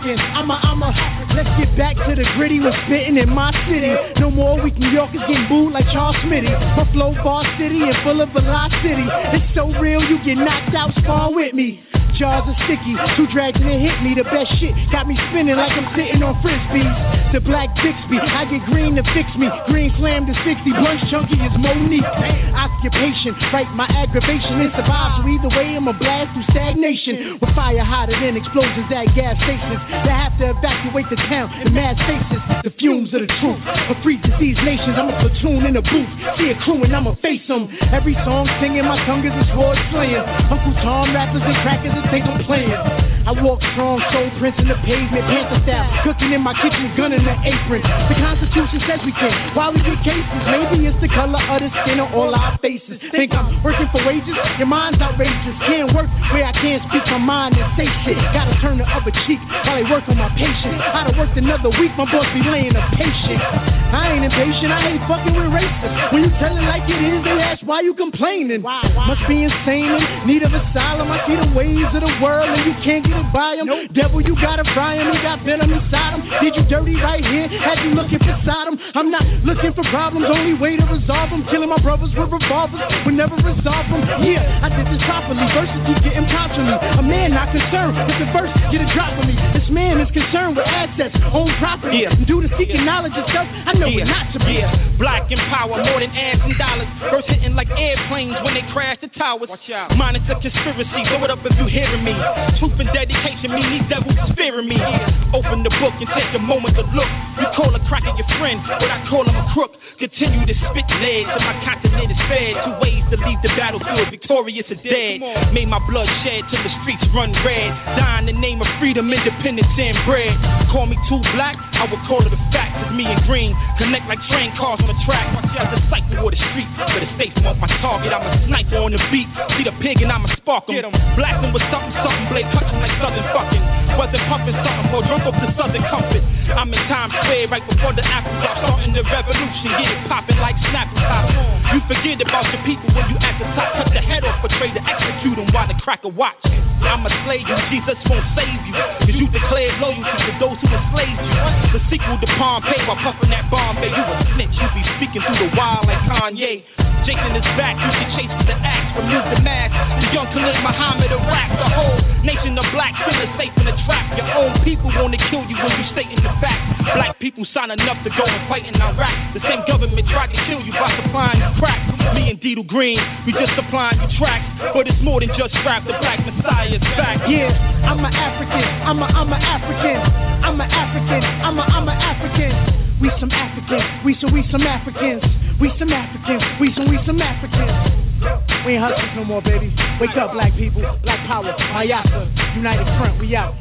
I: African. I'm a, I'm a. Let's get back to the gritty with spitting in my city. No more weak New Yorkers getting booed like Charles Smitty. My flow bar city and full of velocity. It's so real you get knocked out, spawn with me. Jaws are sticky, two dragons that hit me. The best shit got me spinning like I'm sitting on frisbees. To Black Bixby, I get green to fix me. Green slam to sixty, blunt chunky is Monique. Occupation, right, my aggravation is survive. So either way, I'm a blast through stagnation. With fire hotter than explosions at gas stations. They have to evacuate the town in mass faces. The fumes of the truth. For free disease nations, I'm a platoon in a booth. See a crew and I'ma face them. Every song singing, my tongue is a sword slaying. Uncle Tom rappers and crackers and think I'm playing. I walk strong, soul prints in the pavement, panther style, cooking in my kitchen, gun in the apron. The Constitution says we can. Why we get cases? Maybe it's the color of the skin on all our faces. Think I'm working for wages? Your mind's outrageous. Can't work where I can't speak my mind and say shit. Gotta turn the other cheek while I work on my patience. I'd have worked another week, my boss be laying a patient. I ain't impatient, I ain't fucking with racists. When you tell it like it is, they ask why you complaining. Must be insane in need of asylum. I see the ways of the world and you can't get it by him. Nope. Devil, you gotta fry him, he got venom inside him. Did you dirty right here? Had you looking for Sodom? I'm not looking for problems, only way to resolve them. Killing my brothers with revolvers would never resolve them. Yeah, I did this properly. Verses keep getting constantly. A man not concerned if the verse get a drop on me. This man is concerned with assets, own property. Yeah. And due to seeking yeah. knowledge and stuff, I know yeah. it not to be. Yeah. Black in power, more than ads and dollars. Verse hitting like airplanes when they crash the towers. Watch out. Mine is a conspiracy, blow it up if you hearing me. Truth and dedication mean these devils is fearing me. Open the book and take a moment to look. You call a cracker your friend, but I call him a crook. Continue to spit lead till my continent is fed. Two ways to leave the battlefield, victorious or dead. Made my blood shed till the streets run red. Die in the name of freedom, independence, and bread. Call me too black, I would call it a fact. Cause me and green connect like train cars on the track. As a cycle of the street, but the state want my target. I'm a sniper on the beat. See the pig and I'ma spark him. Black him with something, something, blade touching like southern fucking. Wasn't pumping something more drunk off the southern comfort. I'm in Times Square right before the apple drop. Starting the revolution, get it popping like Snapple Top. You forget about your people when you at the top. Cut the head off a traitor, execute them while the cracker watch. I'ma slay you, Jesus won't save you. Cause you declared loyalty to those who enslaved you. The sequel to Pompeii while puffing that Bombay. You a snitch, you be speaking through the wild like Kanye. Jason is back, you should chase with the axe. Remove the mask, the young Khalid Muhammad Iraq. The whole nation of black feeling safe in the trap. Your own people wanna kill you when you stating the fact. Black people signing up to go and fight in Iraq. The same government tried to kill you by supplying you crack. Me and Deedle Green, we just supplying you tracks. But it's more than just rap, the black messiah is back. Yeah, I'm a African, I'm a, I'm a African. I'm a African, I'm a, I'm a African. We some Africans, we some, we some Africans. We some Africans, we some, we some Africans. We ain't hustlers no more, baby. Wake up, black people, black power, Mayasa, United Front, we out.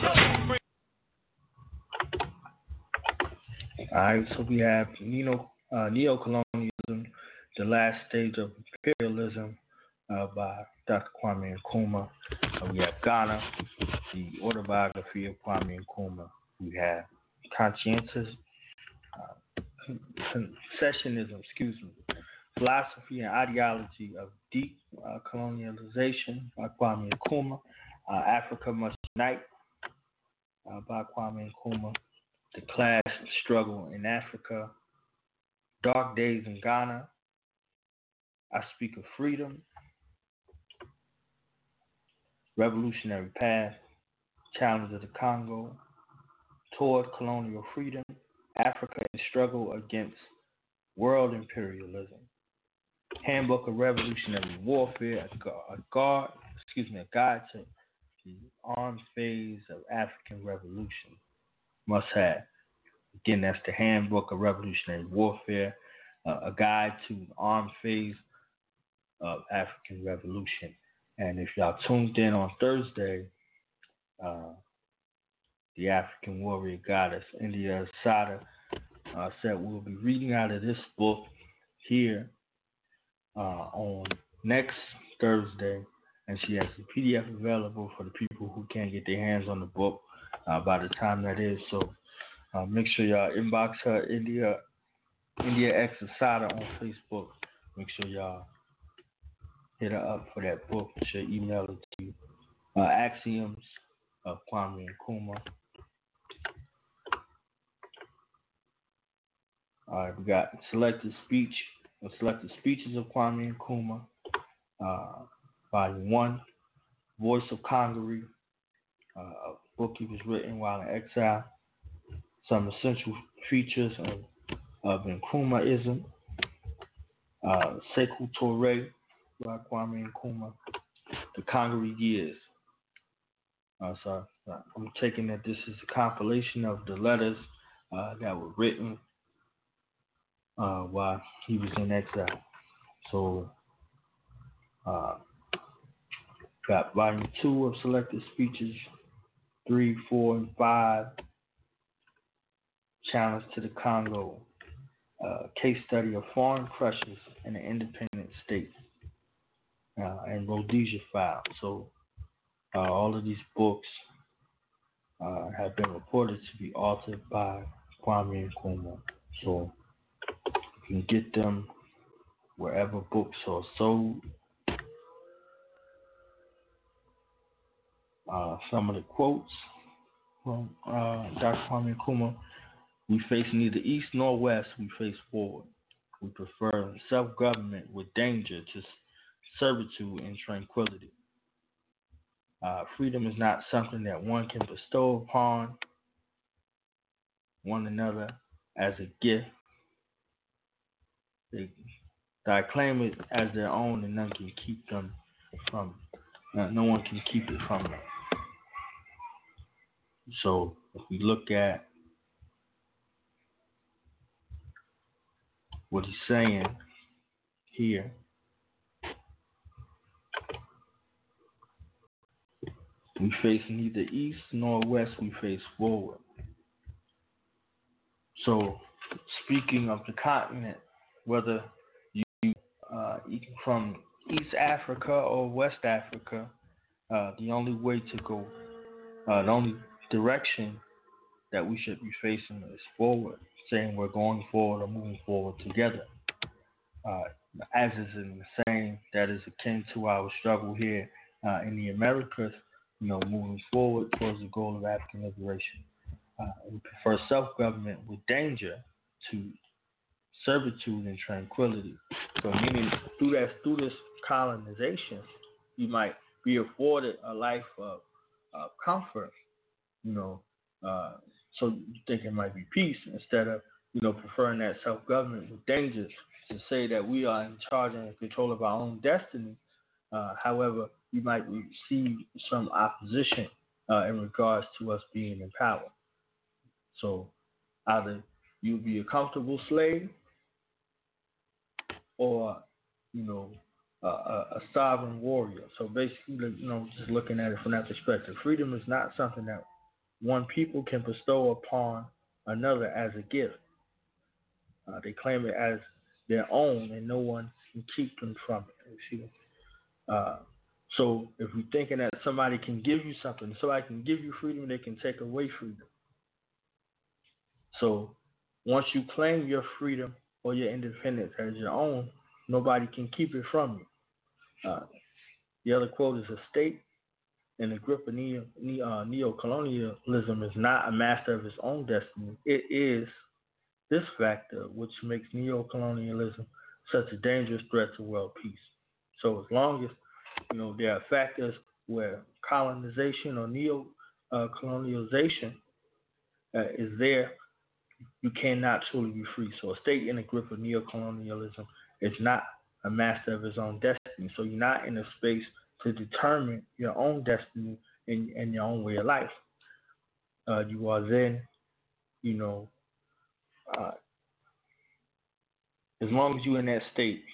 D: Alright, so we have Neo, uh, Neo-Colonialism, the Last Stage of Imperialism uh, by Doctor Kwame Nkrumah. Uh, we have Ghana, the autobiography of Kwame Nkrumah. We have Conscientious uh, Concessionism, excuse me, Philosophy and Ideology of Deep uh, Colonialization by Kwame Nkrumah. Uh, Africa Must Unite uh, by Kwame Nkrumah. The Class Struggle in Africa. Dark Days in Ghana. I Speak of Freedom. Revolutionary Path. Challenge of the Congo. Toward Colonial Freedom. Africa and Struggle Against World Imperialism. Handbook of Revolutionary Warfare. A, gu- a guard, excuse me, a guide to the armed phase of African Revolution. Must have. Again, that's the Handbook of Revolutionary Warfare, uh, a guide to the armed phase of African Revolution. And if y'all tuned in on Thursday, uh, the African warrior goddess India Asada uh, said we'll be reading out of this book here uh, on next Thursday, and she has the P D F available for the people who can't get their hands on the book uh, by the time that is. So uh, make sure y'all inbox her, India India X Asada on Facebook. Make sure y'all hit her up for that book. She'll email it to you. Uh, Axioms of Kwame Nkrumah. All right, we got selected speech, or selected speeches of Kwame Nkrumah, uh, volume one, Voice of Congaree, uh, a book he was written while in exile, some essential features of, of Nkrumahism, uh, Sekou Touré by Kwame Nkrumah, the Congaree Years. Uh, so uh, I'm taking that this is a compilation of the letters uh, that were written uh, while he was in exile. So, uh, got volume two of selected speeches, three, four, and five. Challenge to the Congo, uh, case study of foreign pressures in an independent state, uh, and Rhodesia File. So, uh, all of these books uh, have been reported to be authored by Kwame Nkrumah. So, you can get them wherever books are sold. Uh, some of the quotes from uh, Doctor Kwame Nkrumah: "We face neither east nor west, we face forward. We prefer self-government with danger to servitude and tranquility. Uh, freedom is not something that one can bestow upon one another as a gift. They, they claim it as their own, and none can keep them from. Uh, no one can keep it from them." So, if we look at what he's saying here, we face neither east nor west, we face forward. So, speaking of the continent, whether you uh, from East Africa or West Africa, uh, the only way to go, uh, the only direction that we should be facing is forward, saying we're going forward or moving forward together. Uh, as is in the same, that is akin to our struggle here uh, in the Americas, you know, moving forward towards the goal of African liberation. Uh, we prefer self-government with danger to servitude and tranquility. So meaning through that, through this colonization, you might be afforded a life of, of comfort, you know, uh, so you think it might be peace instead of, you know, preferring that self-government with danger to say that we are in charge and in control of our own destiny. Uh, however, we might receive some opposition uh, in regards to us being in power. So either you'll be a comfortable slave or, you know, a, a, a sovereign warrior. So basically, you know, just looking at it from that perspective, freedom is not something that one people can bestow upon another as a gift. Uh, they claim it as their own, and no one can keep them from it. You see? Uh, so if we're thinking that somebody can give you something, somebody can give you freedom, they can take away freedom. So once you claim your freedom or your independence as your own, nobody can keep it from you. Uh, the other quote is: "A state in the grip of neo, neo, uh, neo-colonialism is not a master of its own destiny. It is this factor which makes neo-colonialism such a dangerous threat to world peace." So as long as, you know, there are factors where colonization or neo-colonialization uh, is there, you cannot truly be free. So a state in the grip of neo-colonialism is not a master of its own destiny. So you're not in a space to determine your own destiny and, and your own way of life. Uh, you are then, you know, uh, as long as you're in that state,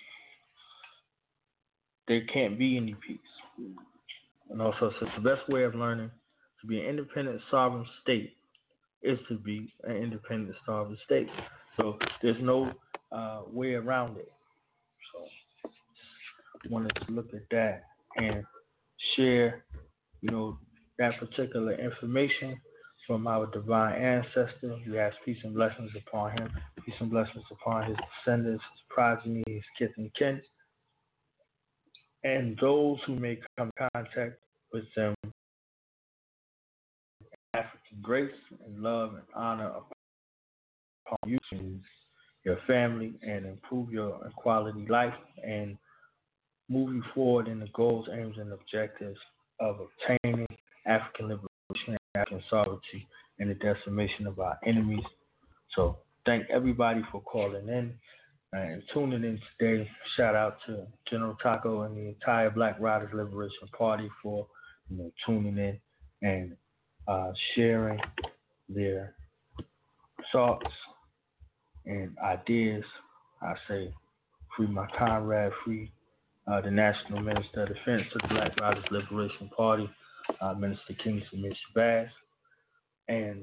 D: there can't be any peace. And also, so the best way of learning to be an independent sovereign state is to be an independent sovereign state. So there's no uh, way around it. So just wanted to look at that and share, you know, that particular information from our divine ancestor. We ask peace and blessings upon him, peace and blessings upon his descendants, his progeny, his kith and kin, and those who may come in contact with them. African grace and love and honor upon you. your family and improve your quality life and move you forward in the goals, aims, and objectives of obtaining African liberation, African sovereignty, and the decimation of our enemies. So thank everybody for calling in and tuning in today. Shout out to General Taco and the entire Black Riders Liberation Party for you know tuning in and uh, sharing their thoughts and ideas. I say, free my comrade, free uh, the National Minister of Defense of the Black Riders Liberation Party, uh, Minister King Samir Shabazz. And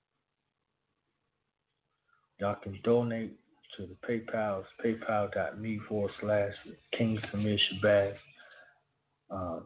D: y'all can donate to the PayPal, paypal.me forward slash King Samir Shabazz. Uh,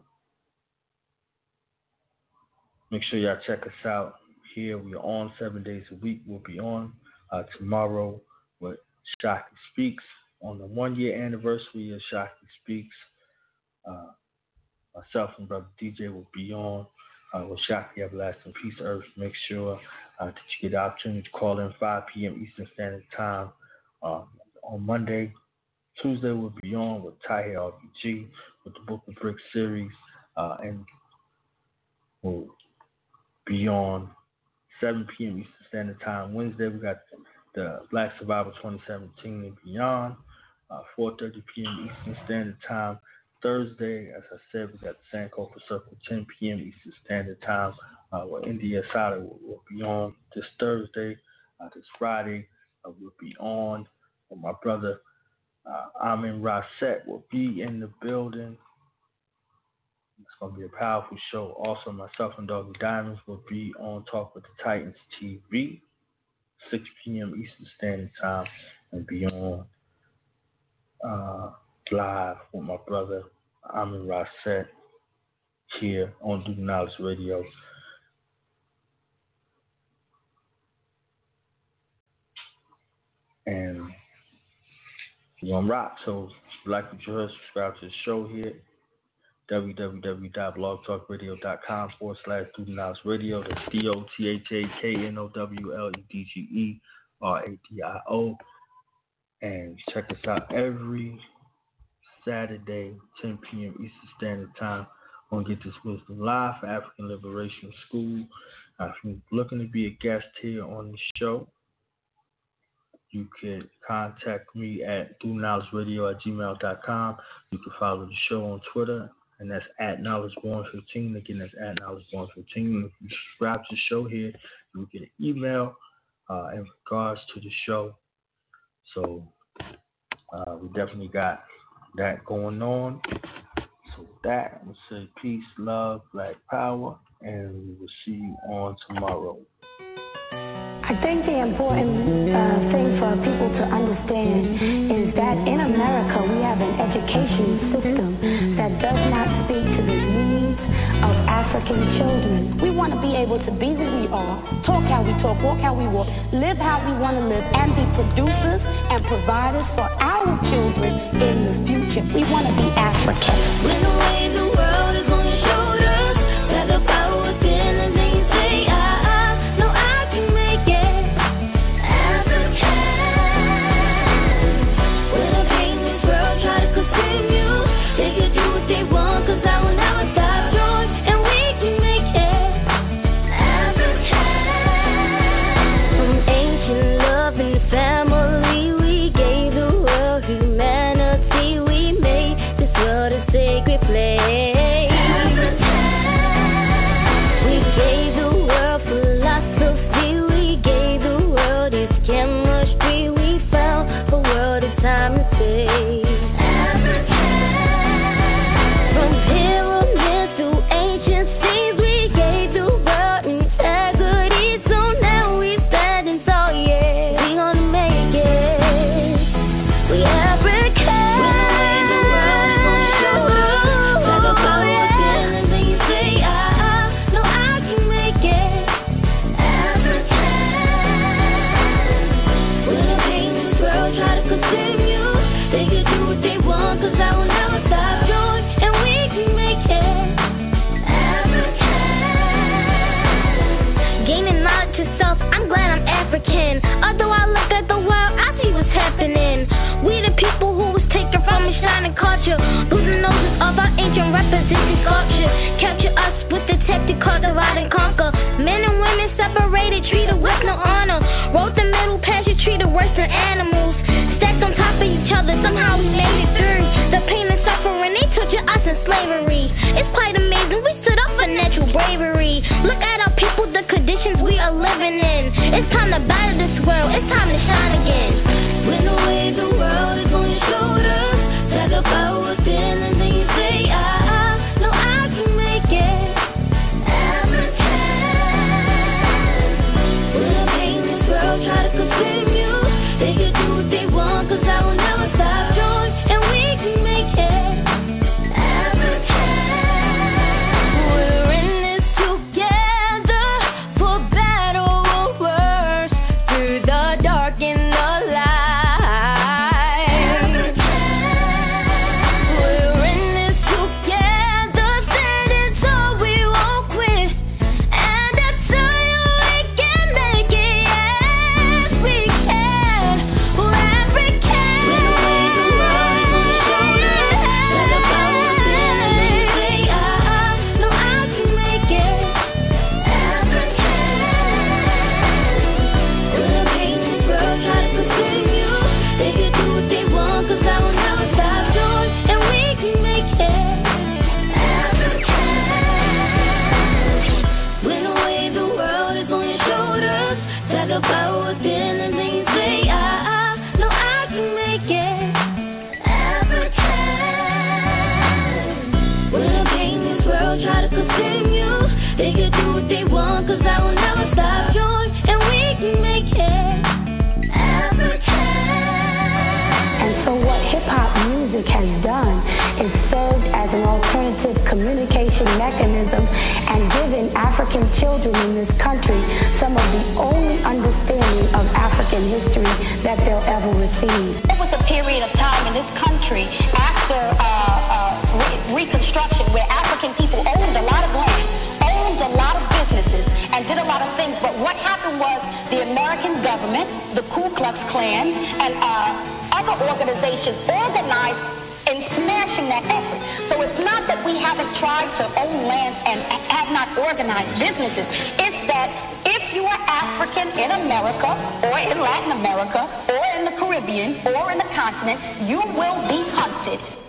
D: make sure y'all check us out here. We're on seven days a week. We'll be on uh, tomorrow with Shockey Speaks on the one year anniversary of Shockey Speaks. Uh, myself and Brother D J will be on uh, with Shockey Everlasting Peace Earth. Make sure uh, that you get the opportunity to call in five p.m. Eastern Standard Time uh, on Monday. Tuesday we'll be on with Tahir R B G with the Book of Bricks series, uh, and we'll be on seven p.m. Eastern Standard Time. Wednesday we got the Black Survival twenty seventeen and beyond, uh, four thirty p.m. Eastern Standard Time. Thursday, as I said, we got the Sankofa Circle, ten p.m. Eastern Standard Time, uh, where India Sada will, will be on this Thursday. Uh, this Friday, uh, we'll be on. With my brother uh, Amin Rasset will be in the building. It's going to be a powerful show. Also, myself and Doggy Diamonds will be on Talk with the Titans T V, six p.m. Eastern Standard Time, and be on uh, live with my brother Amin Rasset here on Duke Knowledge Radio. And we're going to rock. So, if you like what you heard, subscribe to the show here. www.blogtalkradio.com forward slash Duke Knowledge Radio. That's D O T H A K N O W L E D G E R A D I O. And check us out every Saturday, ten p.m. Eastern Standard Time on Get This Wisdom Live for African Liberation School. Uh, if you're looking to be a guest here on the show, you can contact me at do knowledge radio at gmail dot com. You can follow the show on Twitter, and that's at knowledge born fifteen. Again, that's at knowledge born fifteen. If you subscribe to the show here, you will get an email uh, in regards to the show. So uh, we definitely got that going on. So with that, I'm going to say peace, love, black power, and we will see you on tomorrow.
J: I think the important uh, thing for people to understand is that in America we have an education system that does not speak to the needs of African children. We want to be able to be who we are, talk how we talk, walk how we walk, live how we want to live, and be producers and providers for our children in the future. We want to be African. When the way the world is on your shoulders, that the power within and then you say, ah, no, I can make it. Play.
K: and sculpture. Capture us with the tactic called divide and conquer. Men and women separated, treated with no honor. Wrote the middle passage, treated worse than animals. Stacked on top of each other, somehow we made it through. The pain and suffering, they torture us in slavery. It's quite amazing, we stood up for natural bravery. Look at our people, the conditions we are living in. It's time to battle this world, it's time to shine again. When the wave the world is on your shoulders, talk about what's in and then you say, ah, no, I can make it. African. When the pain in this world try to consume you, they can do what they want, cause I will never stop joy, and we can make it. African. We're in this together, for better or worse, through the dark and the light. Mechanism and giving African children in this country some of the only understanding of African history that they'll ever receive.
L: There was a period of time in this country after uh, uh, re- Reconstruction where African people owned a lot of land, owned a lot of businesses, and did a lot of things. But what happened was the American government, the Ku Klux Klan, and uh, other organizations organized in smashing that effort. So it's not that we haven't tried to own land and have not organized businesses. It's that if you are African in America or in Latin America or in the Caribbean or in the continent, you will be hunted.